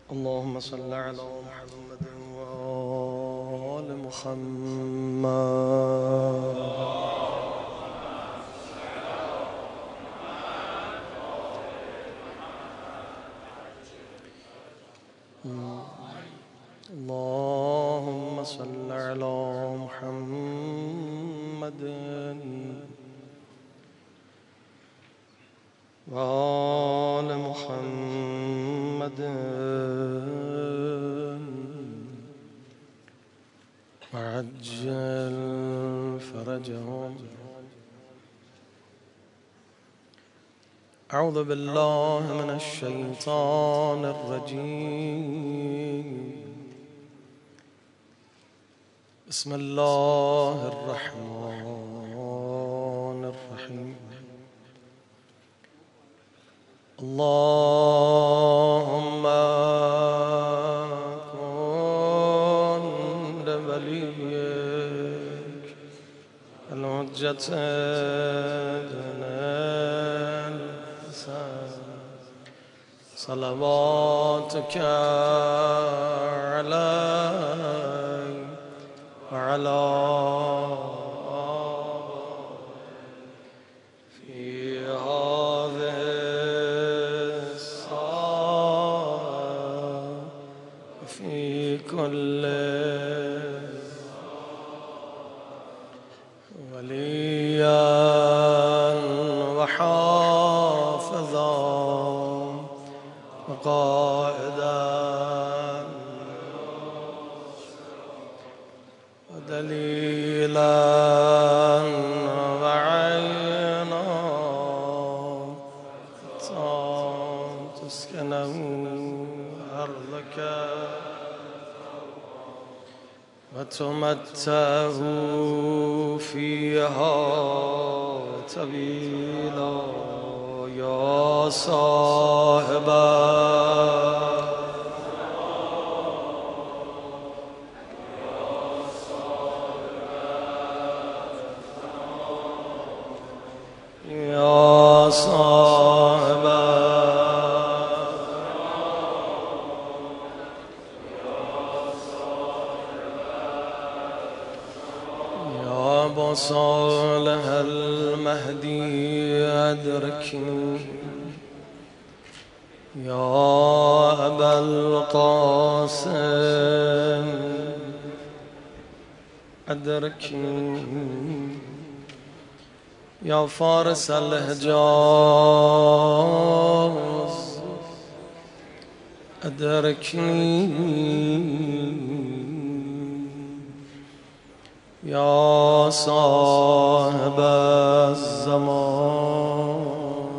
اللهم صل على محمد وآل محمد. اللهم صل على محمد وآل محمد وعجل فرجهم. أعوذ بالله من الشيطان الرجيم. بسم الله الرحمن الرحيم. اللهم كن لوليك الحجة بن الحسن صلواتك عليه وعلى في هذه الساعة وفي كل وليا وحافظا وقائدا ودليلا وعينا تسكنه أرضك وتمتعه فيها طويلا. يا صاحب يا صاحب يا أبا صالح المهدي أدركني. يا أبا القاسم أدركني. يا فارس الحجاز أدركني. يا صاحب الزمان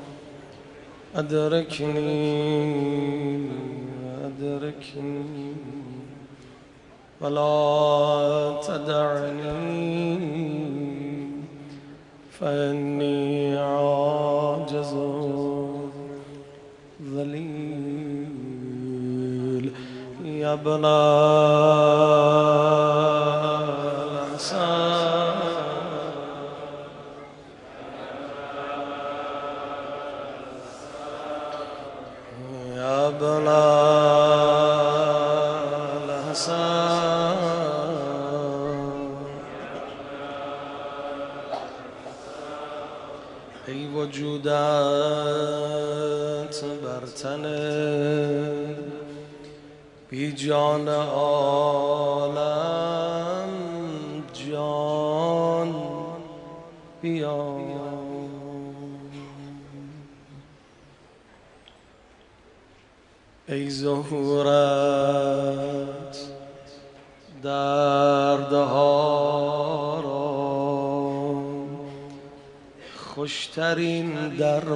أدركني أدركني ولا تدعني فإني عاجز ذليل. يا ابن الحسن يا ابن الحسن ای وجودت برتنه بی جان عالم جان بیا. ای ظهورت دردها را خوشترین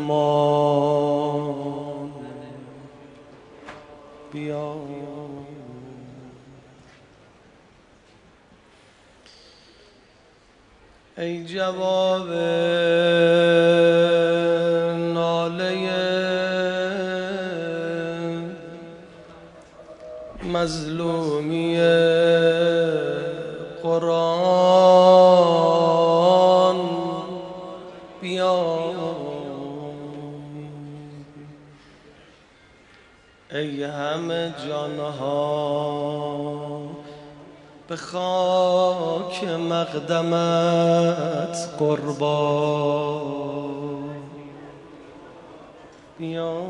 درمان بیا. ای جواب ناله مظلومی قرآن بیا. ای همه جانها به خاک مقدمت قربان. بیا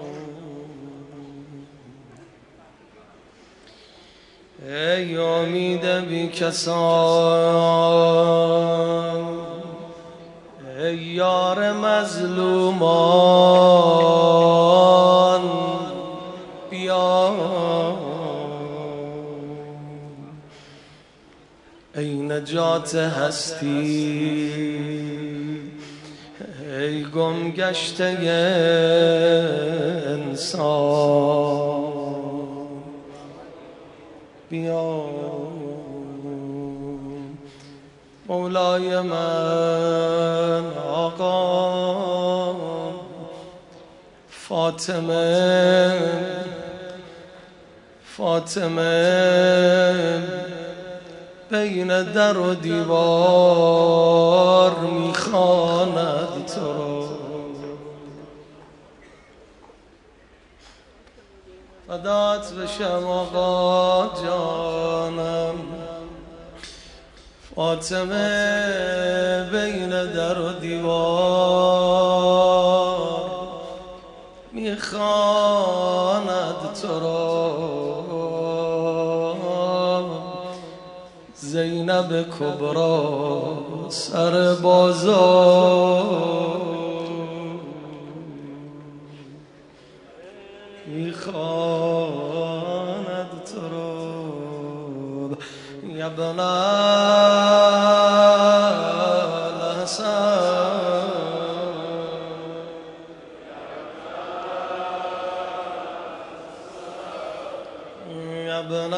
ای امید بی کسان، ای یار مظلومان، بیا ای نجات هستی، ای گم گشته انسان، بیا مولای من آقا فاطمه، بین در و دیوار میخواند تو را. فدات بشم آقا جانم، فاطمه بین در و دیوار میخواند تو را. زینب کبرا سر بازار میخواند تو را. یا ابن الحسن، یا ابن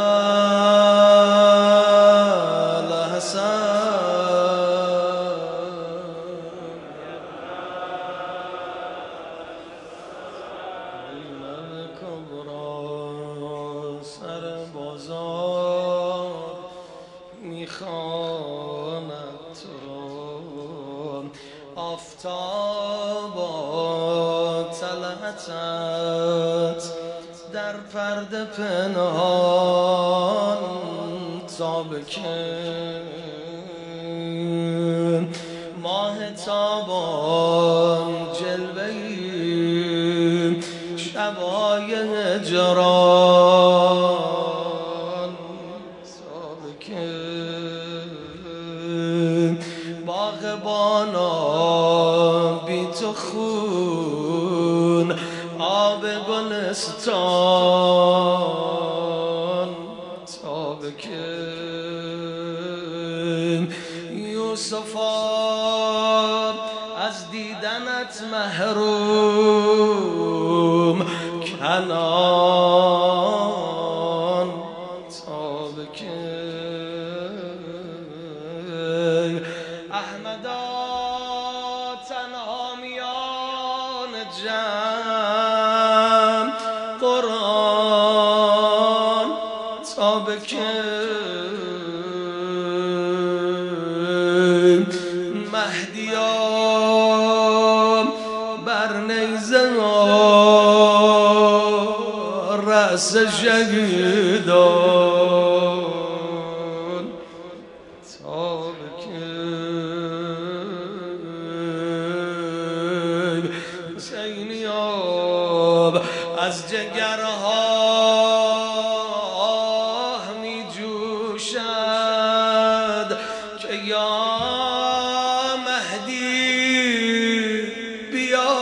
سر بازار میخواند تو را. آفتابا طلعتت در پرده پنهان تا بکن، ماه تابان جلوه‌ای شبای هجران تا بکن. باغبانا بی تو خون آب گلستان تا بکن. یوسفا از دیدنت محروم کنان تا بکن. احمدا تنها میان جمع قرآن تا بکن. مهدیا بر نیزه رأس شهیدان تا بکن. حسینیاب از جگرها می جوشد که یا مهدی بیا.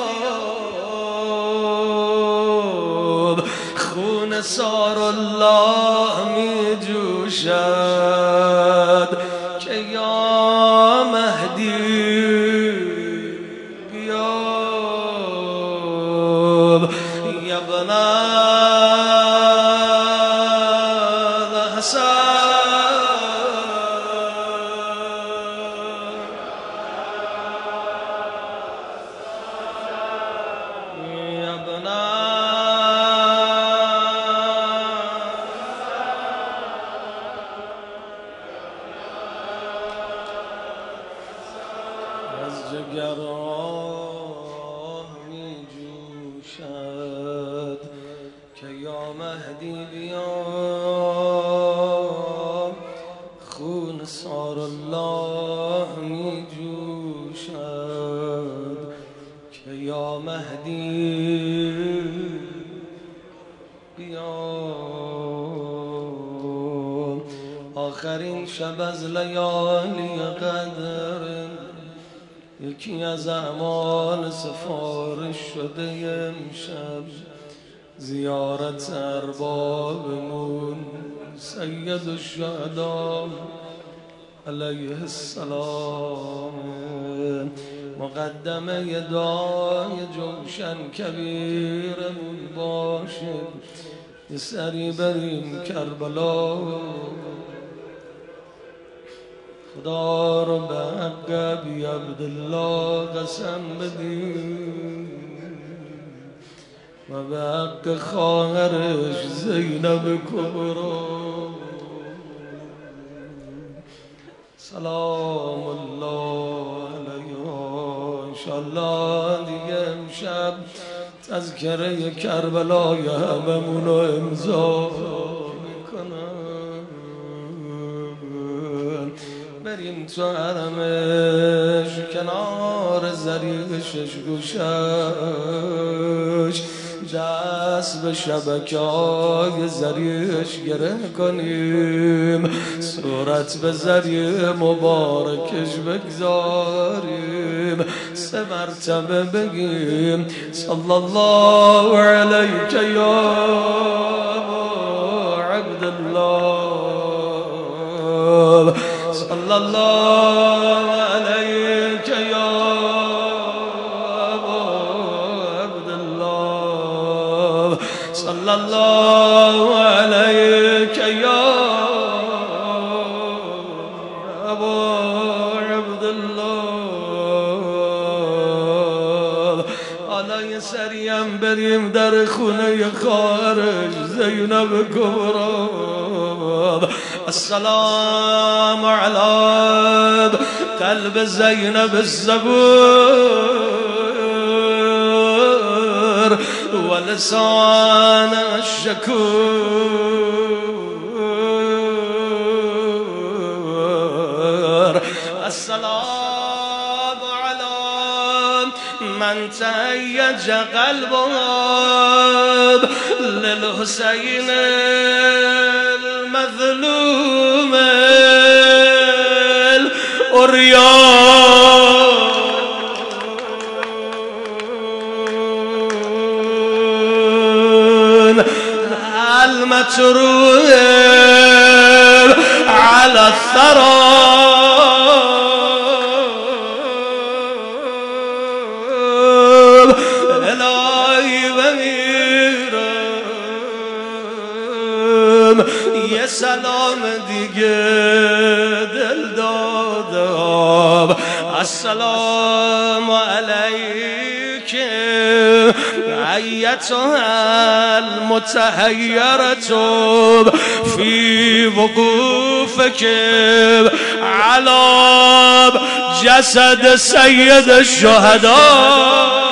خون سار الله می جوشد که یا مهدی بیا. یا ابن از جگرها می جوشد که یا مهدی بیا خون سار الله می جوشد که یا مهدی بیا آخرین شب از لیالی قدر یکی از اعمال سفارش شده امشب زیارت اربابمون سید الشهدا علیه السلام مقدمه دعای جوشن کبیرمون باشه یه سری بریم کربلا خدا رو به حق بی عبدالله قسم بدیم و به حق خواهرش زینب کبرا سلام الله علیها انشالله دیگه امشب تذکره کربلای هممونو امضا میکنم بریم تو حرمش کنار زریغشش گوشش دست به شبکه های زریغش گره کنیم صورت به زریع مبارکش بگذاریم 3 مرتبه بگیم صلی الله علیک یا عبدالله صلی الله علیک یا عبدالله صلی الله علیک یا عبدالله حالا یه سریم بریم در خونه خواهرش زینب کبرا السلام على قلب زینب الزبور ولسان الشكور السلام على من تهيج قلبه للحسين المظلوم الأريان المتروب على الثرى یه سلام دیگه دل دادم السلام علیک ایتها المتحیرة فی وقوفک علی جسد سید الشهداء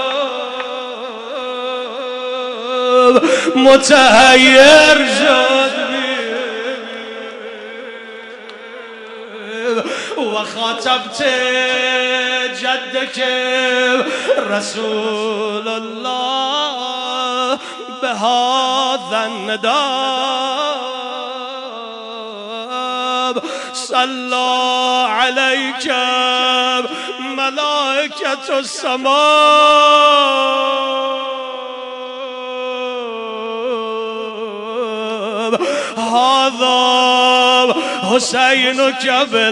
متحیر شد و خاطبت جدك رسول الله بهذا النداء صلى عليك ملائكة السماء هذا حسينك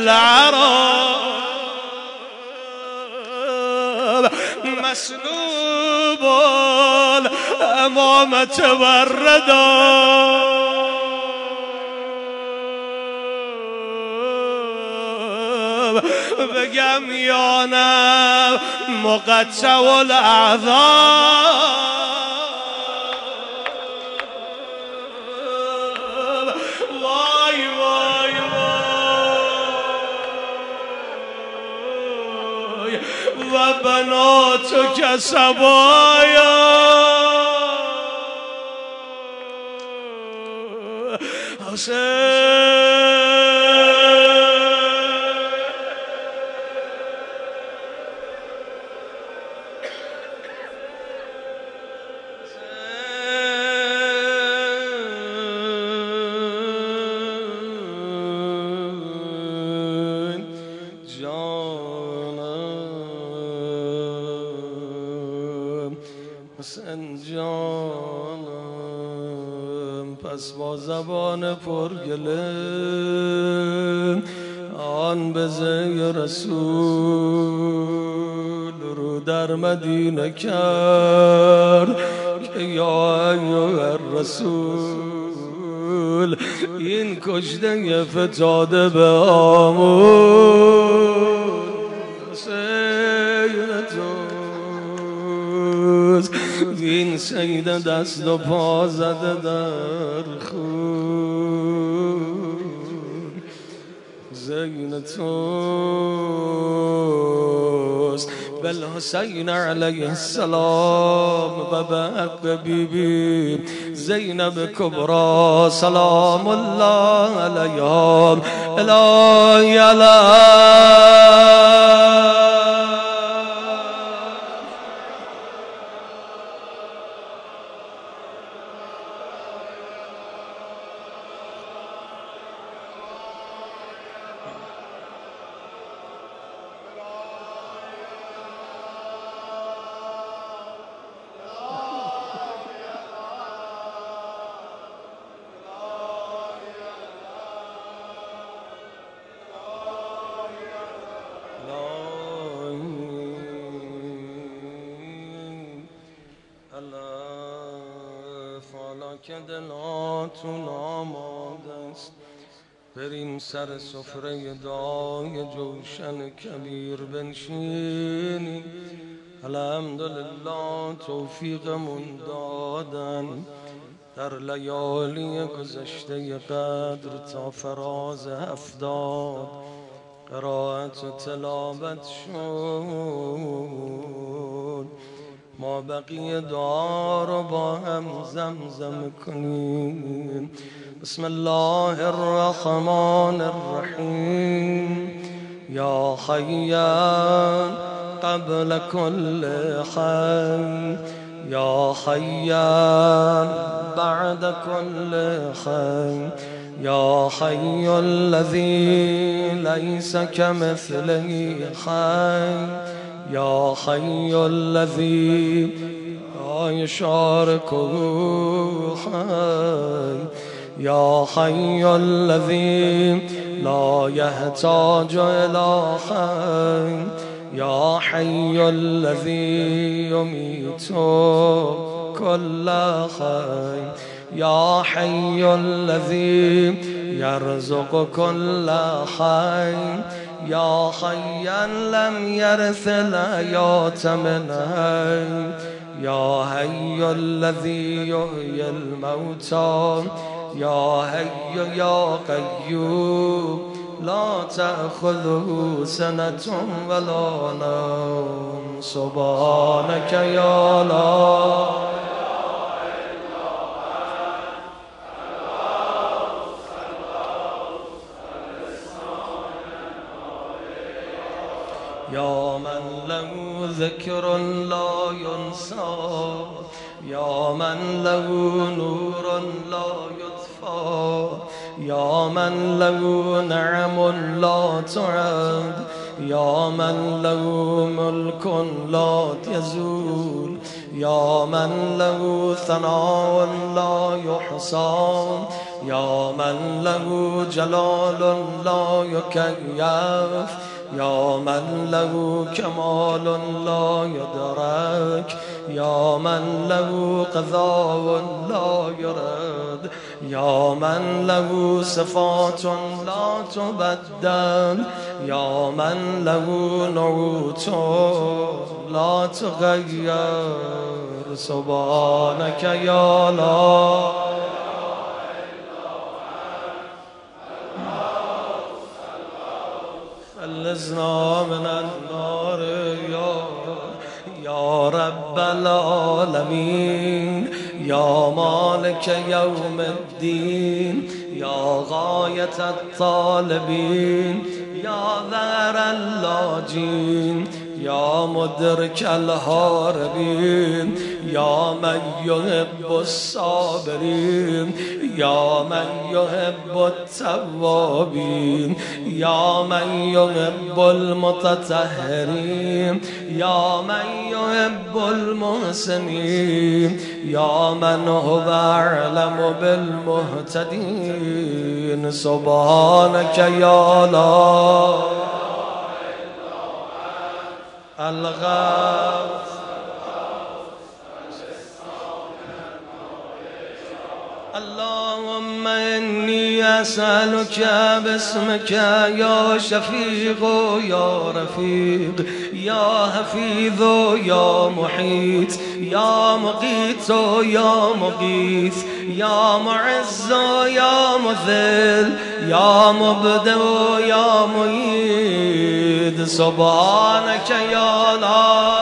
بالعرب مسلوب الأمامة والردى بقم يانا مقطع الأعذار و بناتك سبايا حسین جانم پس با زبان پرگله آن به زی رسول رو در مدینه کرد که یا ایها الرسول این کشته فتاده به آمون این سید دست و پا زده در خون زین توست بالحسین علیه السلام و به حق بیبی زینب کبرا سلام الله علیها الهی که دلاتون آماده است بریم سر سفره دعای جوشن کبیر بنشینیم. الحمدلله توفیقمون دادن در لیالی گذشته قدر تا فراز 70 قرائت و تلاوت شد. ما بقیه دعا رو با هم زمزم کنیم. بسم الله الرحمن الرحیم یا حیان قبل كل حی یا حیان بعد كل حی یا حی الذی لیس کمثله حی یا حی الذی لا یشارکه حی یا حی الذی لا یحتاج الی حی یا حی الذی یمیت کل حی یا حی الذی یرزق کل حی یا حیا لم یرث الحیات من حی یا حی الذی یحیی الموتی یا حی یا قیوم لا تأخذه سنة ولا نوم سبحانك یا لا یا من له ذکر لا ینسى یا من له نور لا یطفى یا من له نعم لا تعد یا من له ملک لا یزول یا من له ثناء لا یحصى یا من له جلال لا یکیف یا من له کمال لا یدرک یا من له قضاء لا یرد یا من له صفات لا تبدل یا من له نعوت لا تغیر سبحانك یا لا فلزنا من النار یا رب العالمین يا مالك يوم الدين يا غاية الطالبين يا ذر اللاجين يا مدرك الهاربين يا من يحب الصابرين يا من يحب التوابين يا من يحب المتطهرين يا من يحب المحسنين يا من هو أعلم بالمهتدين سبحانك يا لا الغوث اللهم إني أسألك باسمك يا شفيق يا رفيق يا حفيظ يا محيط يا مقيت يا مغيث يا معز يا مذل يا مبدئ يا معيد سبحانك يا لا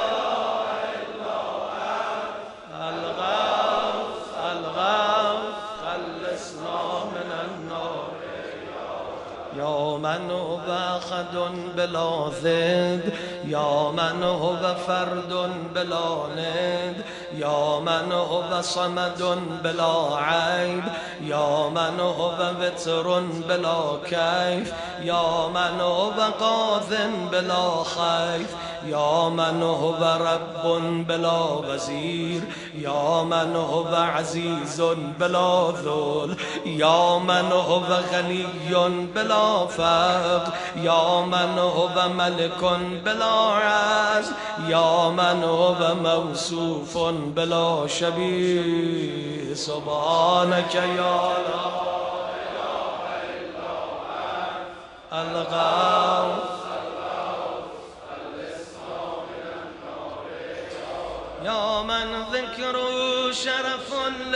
يا من هو أحد بلا ضد يا من هو فرد بلا ند يا من هو صمد بلا عيب يا من هو وتر بلا كيف يا من هو قاذ بلا خيف يا من هو رب بلا وزير يا من هو عزيز بلا ذل يا من هو غني بلا فقر يا من هو ملك بلا عز يا من هو موصوف بلا شبيه سبحانك يا لا إله إلا أنت الغوث يا من ذكره شرف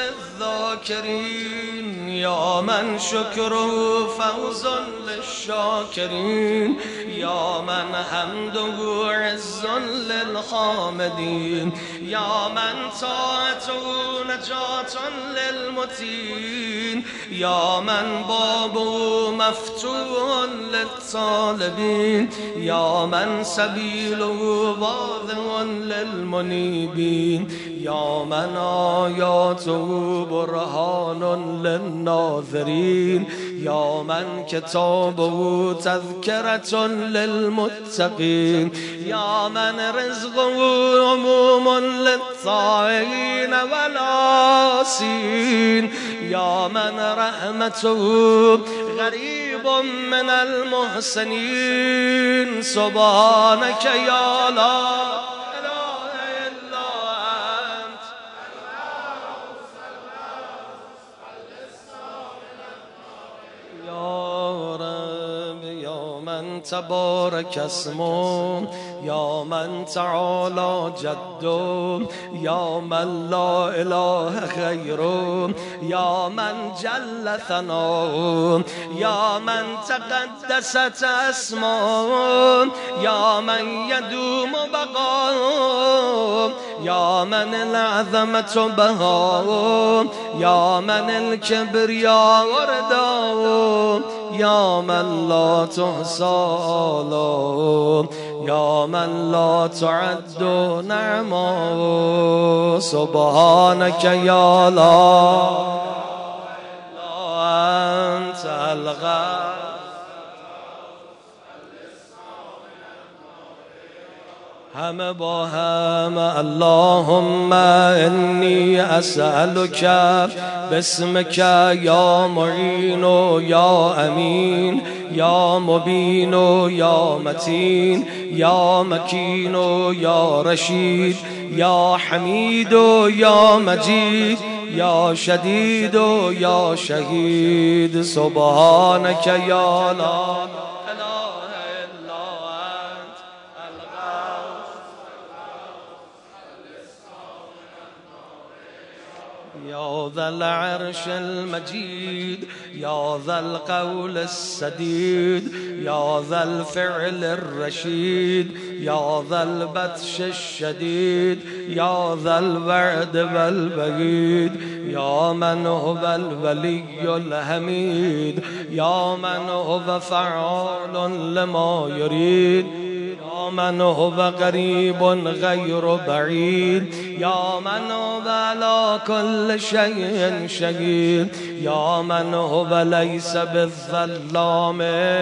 للذاكرين يا من شكره فوز للشاكرين يا من حمده عز للحامدين يا من طاعته نجاة للمتين يا من بابه مفتوح للطالبين يا من سبيله واضح للمنيبين يا من آياته برهان للناظرين يا من كتابه تذكرة للمتقين يا من رزقه عموم للطائعين والعاصين يا من رحمته غريب من المحسنين سبحانك يا لا تبارك اسمه يا من تعالى جده يا من لا إله غيره يا من جل ثناؤه يا من تقدست اسماؤه يا من يدوم بقاؤه يا من العظمة بهاؤه يا من الكبرياء رداؤه يا من لا تحصى آلاؤه يا من لا تعد نعماؤه سبحانك يا لا أنت الغفور هم با هم اللهم إني أسألك باسمك يا معين يا أمين يا مبين يا متين يا مكين يا رشيد يا حميد يا مجيد يا شديد يا شهيد سبحانك يا لا يا يا ذا العرش المجيد يا ذا القول السديد يا ذا الفعل الرشيد يا ذا البطش الشديد يا ذا الوعد والبعيد يا من هو الولي الحميد يا من هو فعال لما يريد يا من هو قريب غير بعيد يا من هو على كل شيء شهيد يا من هو ليس بالظلام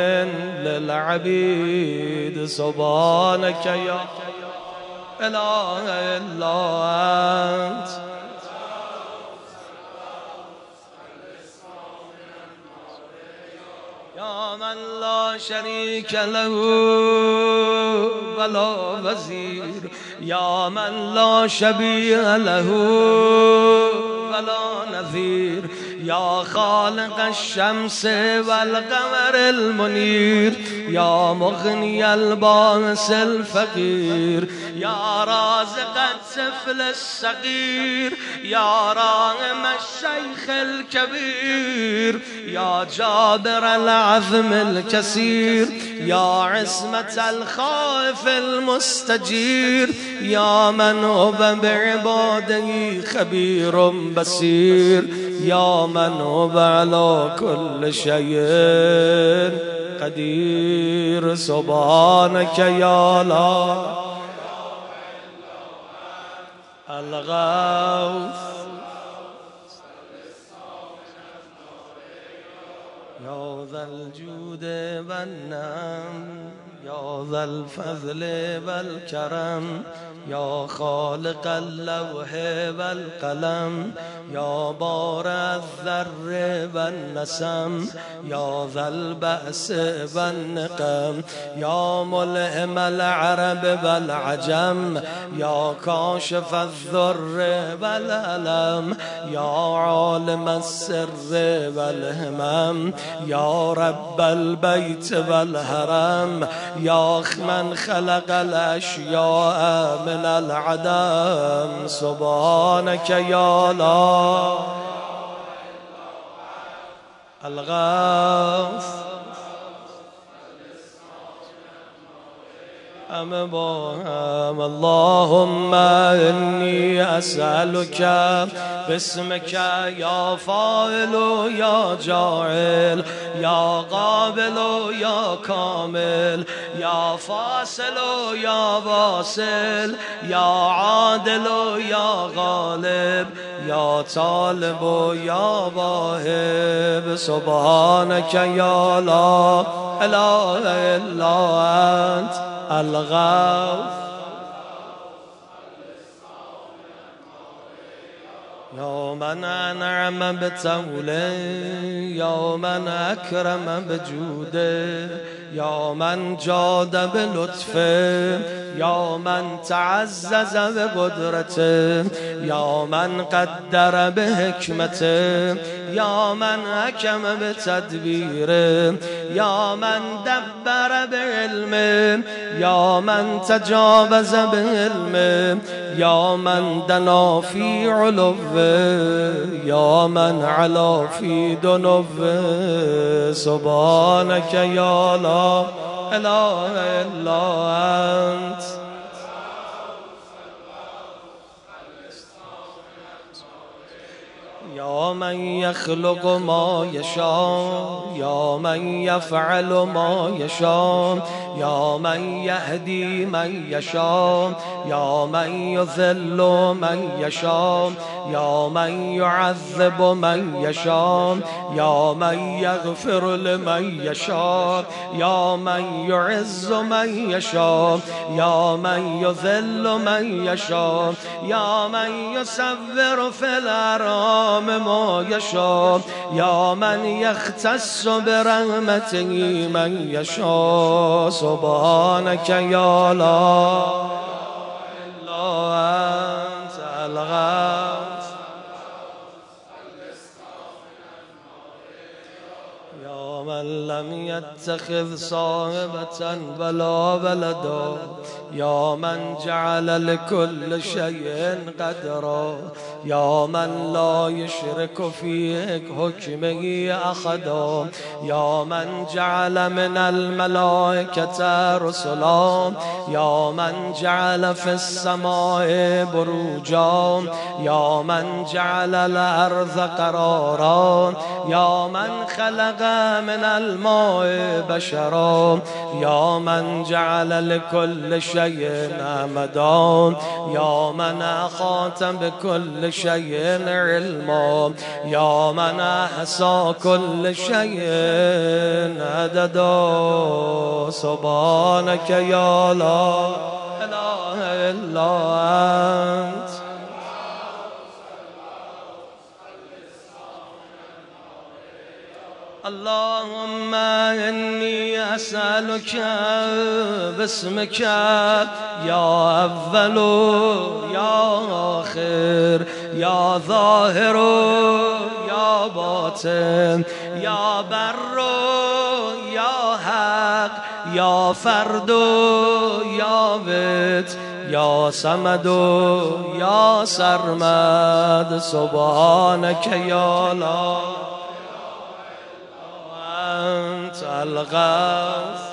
للعبيد سبحانك يا إله إلا أنت يا من لا شريك له ولا وزير يا من لا شبيه له ولا نذير يا خالق الشمس والقمر المنير يا مغني البائس الفقير يا رازق الطفل الصغير يا راغم الشيخ الكبير يا جابر العظم الكثير يا عصمة الخائف المستجير يا من هو بعباده خبير بصير يا من هو على كل شيء قدير سبحانك يا لا الغوث يا ذا الجود والنعم يا ذا الفضل والكرم يا خالق اللوح والقلم يا بارع الذر والنسم يا ذا البأس والنقم يا ملهم العرب والعجم يا كاشف الذر والألم يا عالم السر والهمم يا رب البيت والهرم يا من خلق الأشياء من العدم سبحانك يا لا الغوث أمبهم اللهم إني أسألك باسمك يا فاعل يا جاعل يا قابل يا كامل يا فاصل يا واصل يا عادل يا غالب يا طالب يا واهب سبحانك يا لا إله إلا أنت الغوث يا من أنعم بتوله يا من أكرم بجوده يا من جاد بلطفه يا من تعزز بقدرته يا من قدر بحكمته يا من حكم بتدبيره يا من دبر بعلمه يا من تجاوز بعلمه يا من دنا في علوه يا من علا في دنوه سبحانك يا لا إله إلا أنت يا من يخلق ما يشاء يا من يفعل ما يشاء يا من يهدي من يشاء يا من يذل من يشاء يا من يعذب من يشاء يا من يغفر لمن يشاء يا من يعز من يشاء يا من يذل من يشاء يا من يصور في الأرام ما يشاء يا من يختص برحمته من يشاء سبحانك يا لا إلا أنت الغوث يا من لم يتخذ صاحبة ولا ولدا يا من جعل لكل شيء قدرا يا من لا يشرك في حكمه أحد يا من جعل من الملائكة رسلا يا من جعل في السماء بروجا يا من جعل الأرض قرارا يا من خلق من الماء بشرا يا من جعل لكل شيء أمدا يا من أحاط بكل شيء علما يا من أحصى كل شيء عددا سبحانك يا لا إله إلا أنت اللهم إني أسألك باسمك يا أول يا آخر يا ظاهر يا باطن يا بر يا حق يا فرد يا بت يا صمد يا سرمد سبحانك يا لا أنت الغوث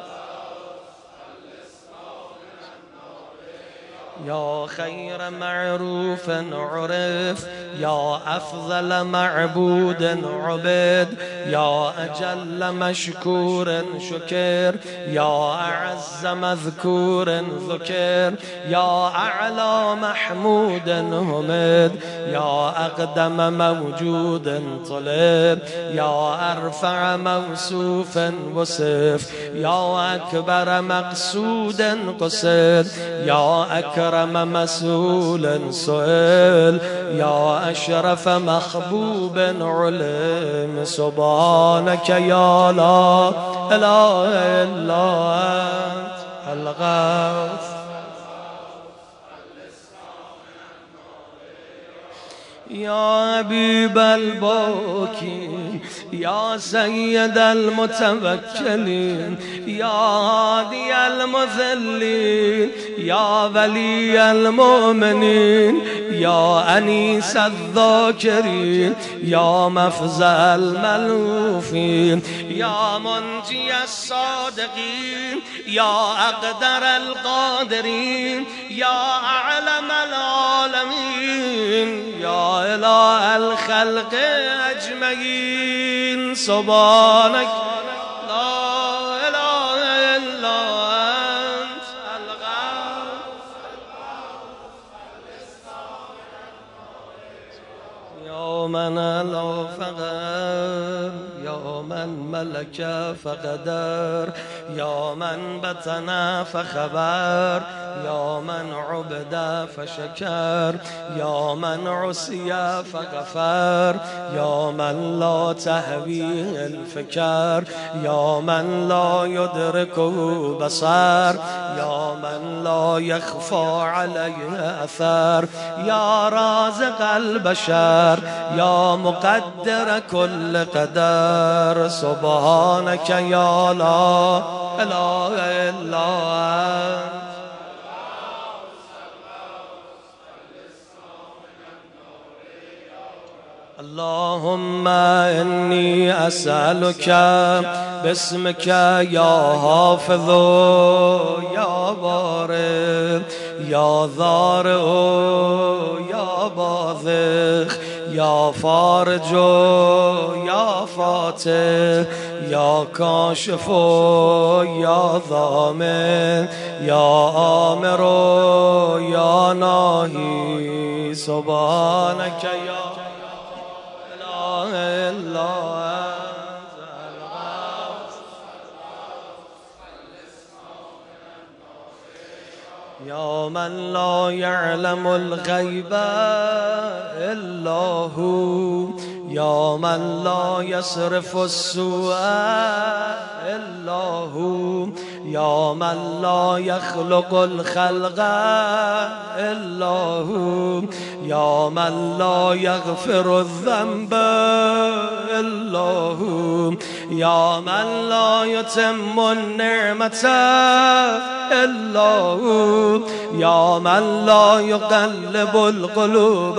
يا خير معروف عرف يا أفضل معبود عبد يا أجل مشكور شكر يا أعز مذكور ذكر يا أعلى محمود همد يا أقدم موجود طلب يا أرفع موصوف وصف يا أكبر مقصود قصد يا أكرم مسؤول سئل يا أشرف محبوب علم سبحانك يا لا إله إلا أنت الغوث يا حبيب الباكين يا سيد المتوكلين يا هادي المذلين يا ولي المؤمنين يا أنيس الذاكرين يا مفزع الملوفين يا منجي الصادقين يا أقدر القادرين يا أعلم العالمين يا إله الخلق أجمعين سبحانك لا إله إلا أنت الغوث يا من لا فقر يا من ملك فقدر يا من بطن فخبر يا من عبد فشكر يا من عصي فغفر يا من لا تهويه الفكر يا من لا يدركه بصر يا من لا يخفى عليه أثر يا رازق البشر يا مقدر كل قدر سبحانك يا لا إله إلا أنت اللهم إني أسألك باسمك يا حافظ يا بارئ يا ضارئ يا باذخ يا فارج يا فاتح يا كاشف يا ضامن يا آمر يا ناهي سبحانك يا لا إله إلا أنت يا من لا يعلم الغيب إلا هو یا من لا یصرف السوء الا هو یا من لا یخلق الخلق الا هو یا من لا یغفر الذنب الا هو یا من لا یتم النعمة الا هو یا من لا یقلب القلوب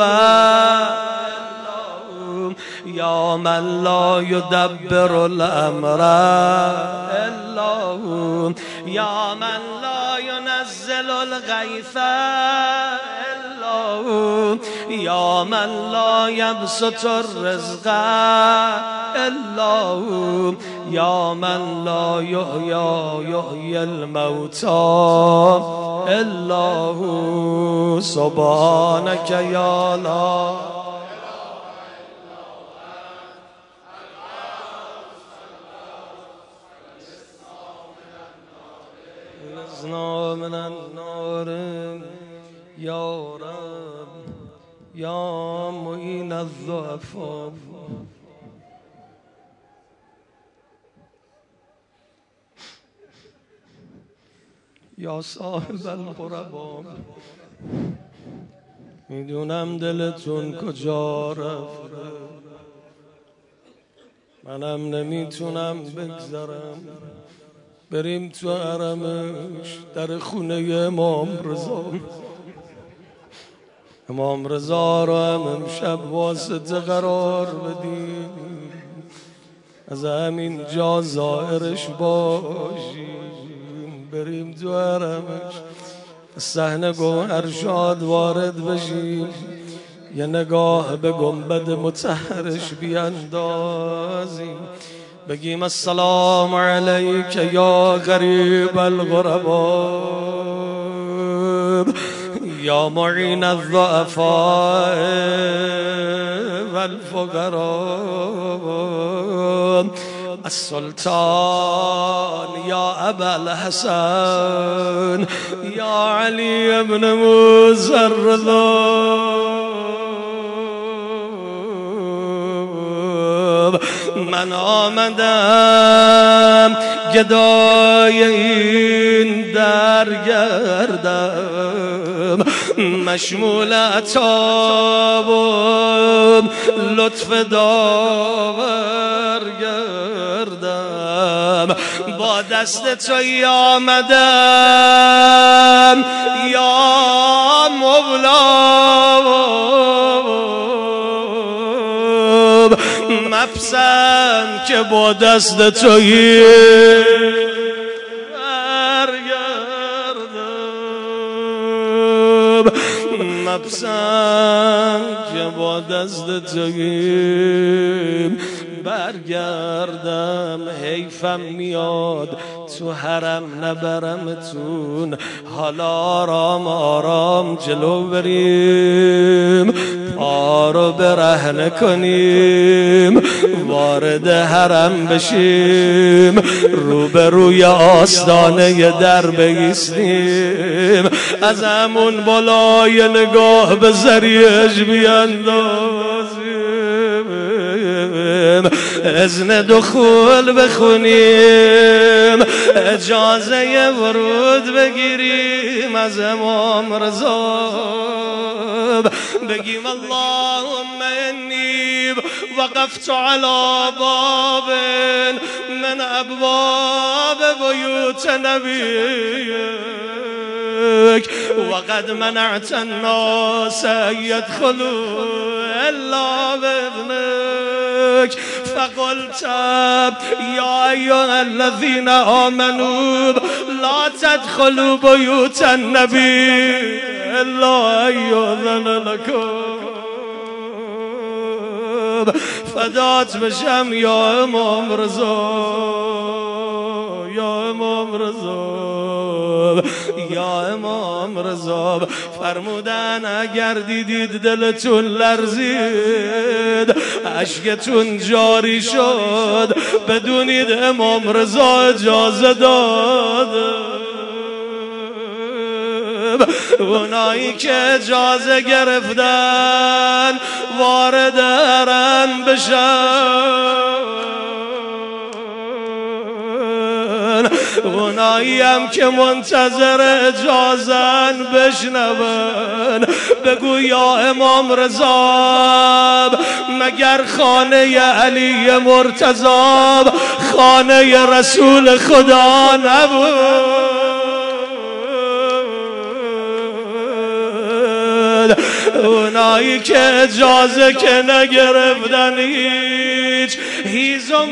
یا من لا یدبر الامر الا هو یا من لا ینزل الغیث الا هو یا من لا یبسط الرزق الا هو یا من لا یحیی الموتى الا هو سبحانك یا لا من النار یا رب یا معین الضعفاء یا صاحب القربا میدونم دلتون کجا رفته منم نمیتونم بگذرم بریم تو حرمش در خونه امام رضا امام رضا رو هم امشب واسطه قرار بدیم از همین جا زائرش باشیم بریم تو حرمش صحنه گوهرشاد وارد بشیم یه نگاه به گنبد مطهرش بیاندازیم بگیم السلام علیک یا غریب الغرباء یا معین الضعفاء والفقراء السلطان یا ابا الحسن یا علی ابن موسی الرضا من آمدم گدای این درگردم مشمول عطاب و لطف داور گردم با دست تویی آمدم یا مولا مپسند که با دست تویی برگردم مپسند که با دست تویی برگردم حیفم میاد تو حرم نبرمتون حالا آرام آرام جلو بریم پا رو برهنه کنیم وارد حرم بشیم روبروی آستانه در بایستیم از همون بالای نگاه به ذریعش بیاندازیم اذن دخول بخونیم اجازه ورود بگیریم از امام رضا بگیم اللهم انی وقفت على باب من ابواب بیوت نبیک وقد منعت الناس يدخلوا الا باذنك فقلت يا ايها الذين آمنوا لا تدخلوا بيوت النبي الا ان يؤذن لكم فدات بشم یا امام رضا یا امام رضا یا امام رضا فرمودن اگر دیدید دلتون لرزید اشکتون جاری شد بدونید امام رضا اجازه داد اونایی که اجازه گرفتن وارد حرم بشن، اونایی هم که منتظر اجازن بشنون. بگو یا امام رضا مگر خانه علی مرتضی خانه رسول خدا نبود؟ اونایی که اجازه که نگرفتن هیچ هیزم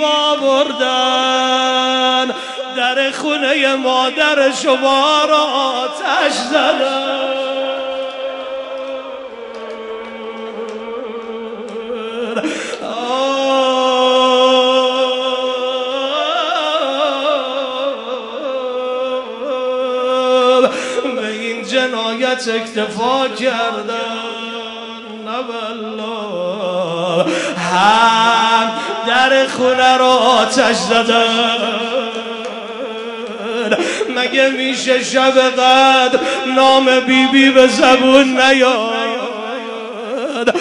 آوردن، در خونه مادر شما را آتش زدن. به این جنایت اکتفا کردن، نه والله هم در خونه را آتش زدن. مگه میشه شب قدر نام بیبی به زبون نیاد؟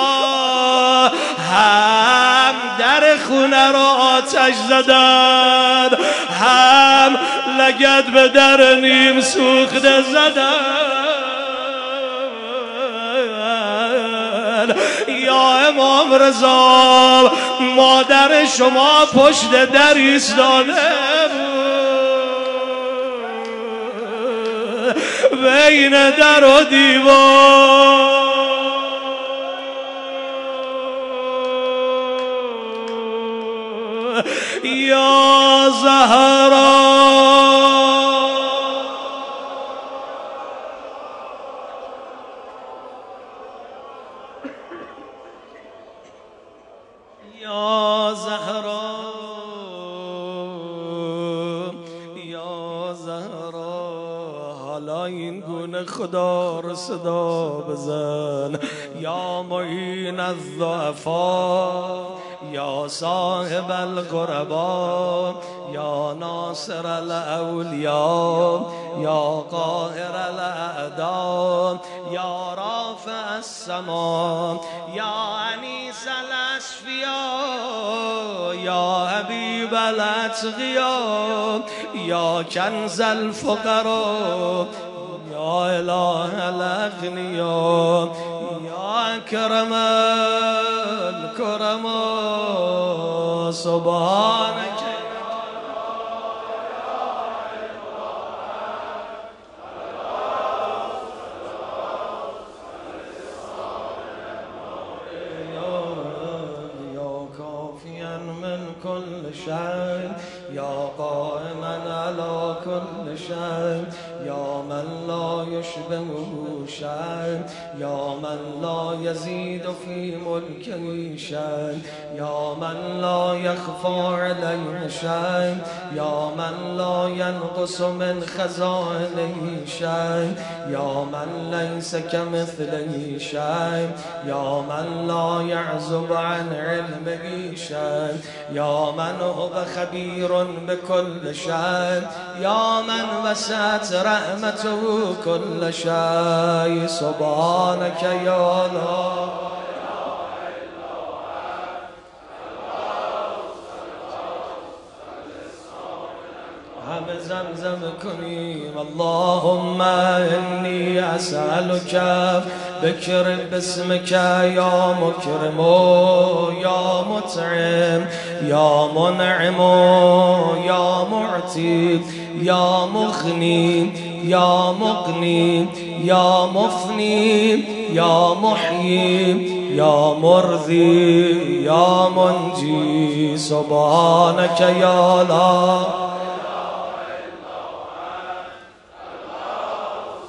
هم در خونه را آتش زدن، هم لگد به در نیم سوخته زدن. یا امام رضا مادر شما پشت در ایستاده بین در و دیوار. یا زهرا یا زهرا یا زهرا، حالا این گونه خدا رو صدا بزن. یا معین الضعفا، یا صاحب القربا، یا ناصر الاولیا، یا قاهر الاعداء، یا رافع السما، یا انیس الاسفیا، یا حبیب الاتقیا، یا کنز الفقراء، یا اله الاغنیا، یا اکرم الکرما. سبحانک كل شيء، يا قائما على كل شيء، يا من لا يشبهه شيء، يا من لا يزيد في ملكه شيء، يا من لا يخفى عليه شيء، يا من لا ينقص من خزائنه شيء، يا من ليس كمثله شيء، يا من لا يعزب عن علمه شيء، يا من هو خبير بكل شيء، يا من وسعت رحمته كل شيء. سبحانك يا الله. همه زمزم کنیم. اللهم انی اسألك بکرم باسمك یا مکرم یا مطعم یا منعم یا معطی یا مغنی یا مغنی یا مفنی یا محیی یا مرضی یا منجی. سبحانك یا لا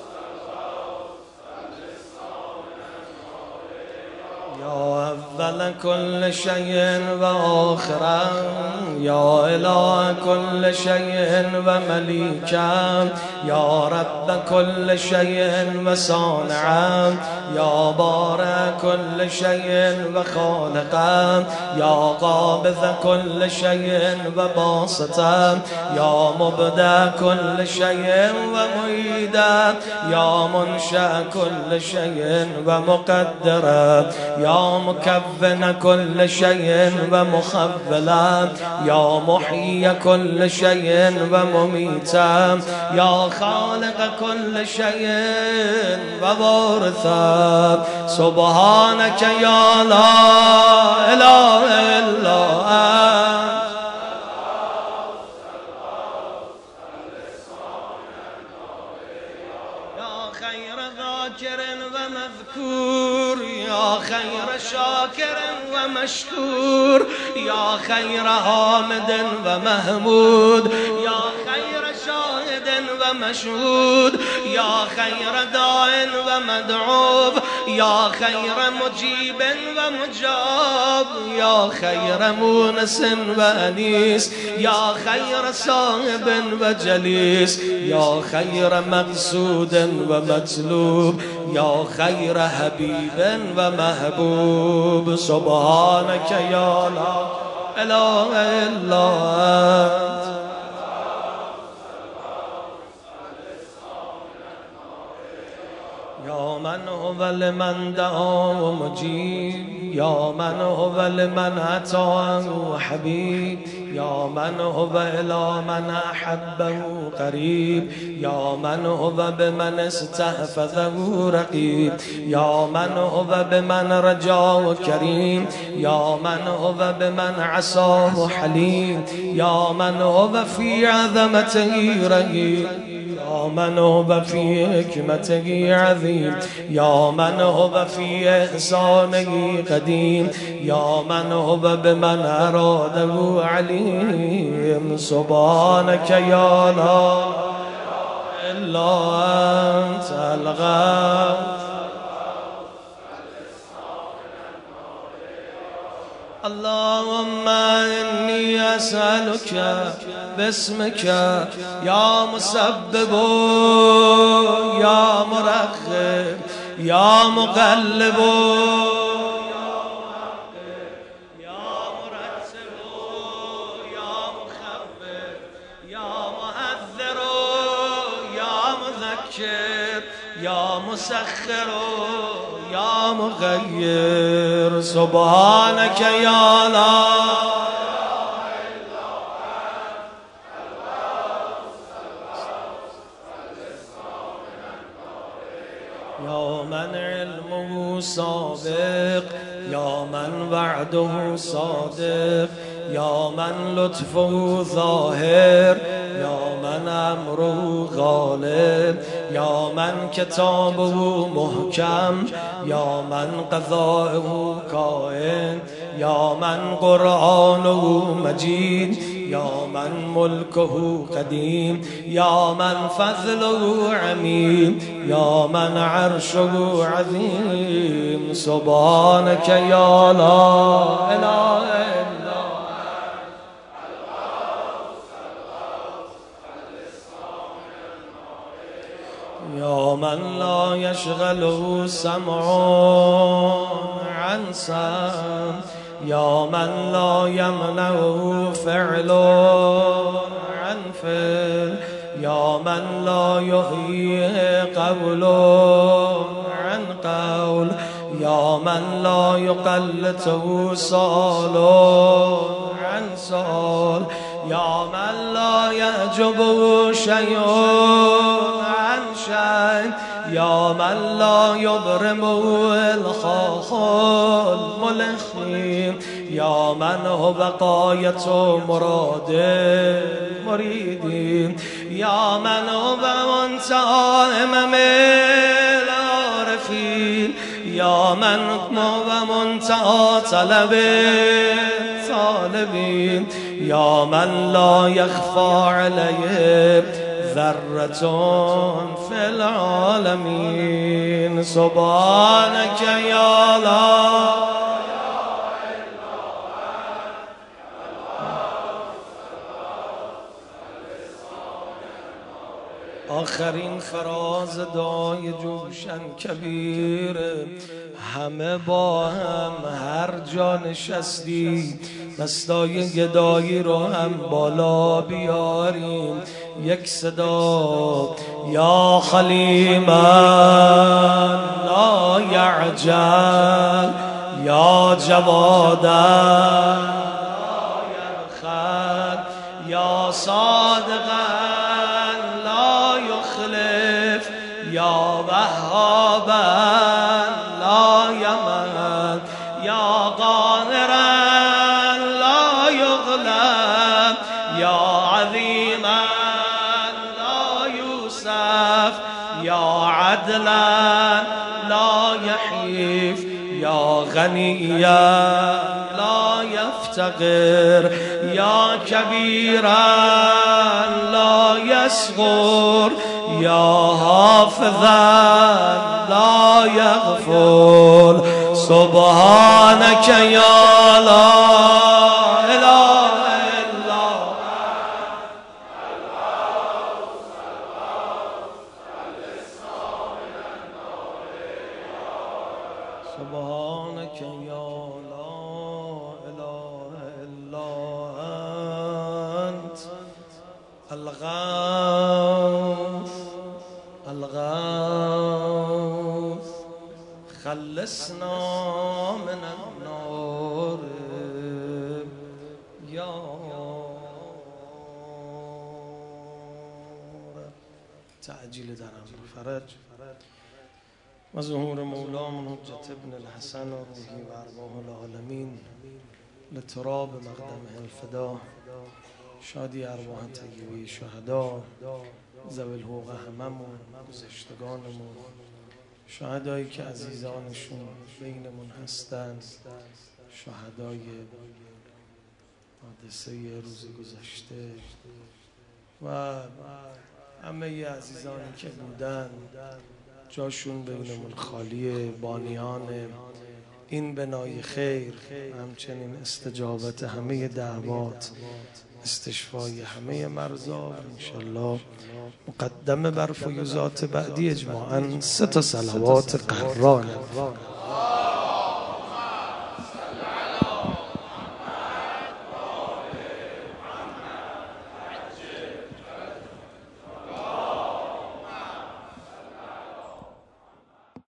أول كل شيء وآخرا يا إله كل شيء ومليكا يا رب كل شيء وصانعا يا بارئ كل شيء وخالقا يا قابض كل شيء وباسطا يا مبدع كل شيء ومعيدا يا منشأ كل شيء ومقدرا يا مكون كل شيء ومخبلا يا محيي كل شيء ومميتا يا خالق كل شيء ووارثا سبحانك يا لا إله إلا أنت ذاكر ومذكور يا خير شاكر ومشكور يا خير حامد ومحمود يا خير شاهد ومشهود يا خير داع ومدعو يا خير مجيب ومجاب يا خير مونس وأنيس يا خير صاحب وجليس يا خير مقصود ومطلوب يا خير حبيب ومحبوب سبحانك يا لا إله إلا أنت يا من هو لمن دعا مجيب يا من هو لمن أتاه حبيب يا من هو إلى من أحبه قريب يا من هو بمن استحفظه رقيب يا من هو بمن رجاه كريم يا من هو بمن عصاه حليم يا من هو في عظمته رهيب يا من هو في حكمته عظيم يا من هو في إحسانه قديم يا من هو بمن أراده عليم سبحانك يا لا إلا أنت الغفور اللهم إني أسألك باسمك يا مسبب يا مرخب يا مقلب يا مرتب يا مخفف يا مهذر يا مذكر يا مسخر يا مغير سبحانك يا لا يا من علمه سابق يا من وعده صادق يا من لطفه ظاهر يا من أمره غالب يا من كتابه محكم يا من قضاءه كائن يا من قرآنه مجيد يا من ملكه قديم يا من فضله عميم يا من عرشه عظيم سبحانك يا لا إله إلا يا من لا يشغله سمع عن سمع يا من لا يمنعه فعل عن فعل يا من لا يحييه قول عن قول يا من لا يقلته سؤال عن سؤال يا من لا يعجبه شيء عن شيء يا من لا يبرمه الخاخ الملخيم يا من هو بقاية مراد المريدين يا من هو منتهى همم العارفين يا من هو منتهى طلب الطالبين يا من لا يخفى عليه ذرة في العالمين سبحانك يا لا آخرین فراز دعای جوشن کبیر، همه با هم هر جا نشستی دستای گدایی رو هم بالا بیاریم. یک صدا یا خلیما لا یعجل یا جوادا لا یبخل یا صادقا لا یخلف یا وهابا لا یمل یا قاهرا لا یغلب یا عظیما لا یوصف یا عدلا لا یحیف یا غنیا لا یفتقر یا کبیرا لا یصغر یا حافظا لا یغفل سبحانك یا لا اله الا سبحانك یا لا اله الا انت الغوث الغوث خلصنا من النار یا تعجیل در امر فرج و ظهور مولامون حجت ابن الحسن و روحی و ارواح العالمین لتراب مقدمه الفدا. شادی ارواح طیبه شهدا ذوی الحقوق هممون، گذشتگانمون، شهدایی که عزیزانشون بینمون هستند، شهدای حادثه روز گذشته و همه عزیزانی که بودن جاشون بینمون خالی، بانیان این بنای خیر، همچنین استجابت همه دعوات، استشفای همه مرضا. انشالله مقدمه بر فیوزات بعدی اجماعاً 3 صلوات قرآن.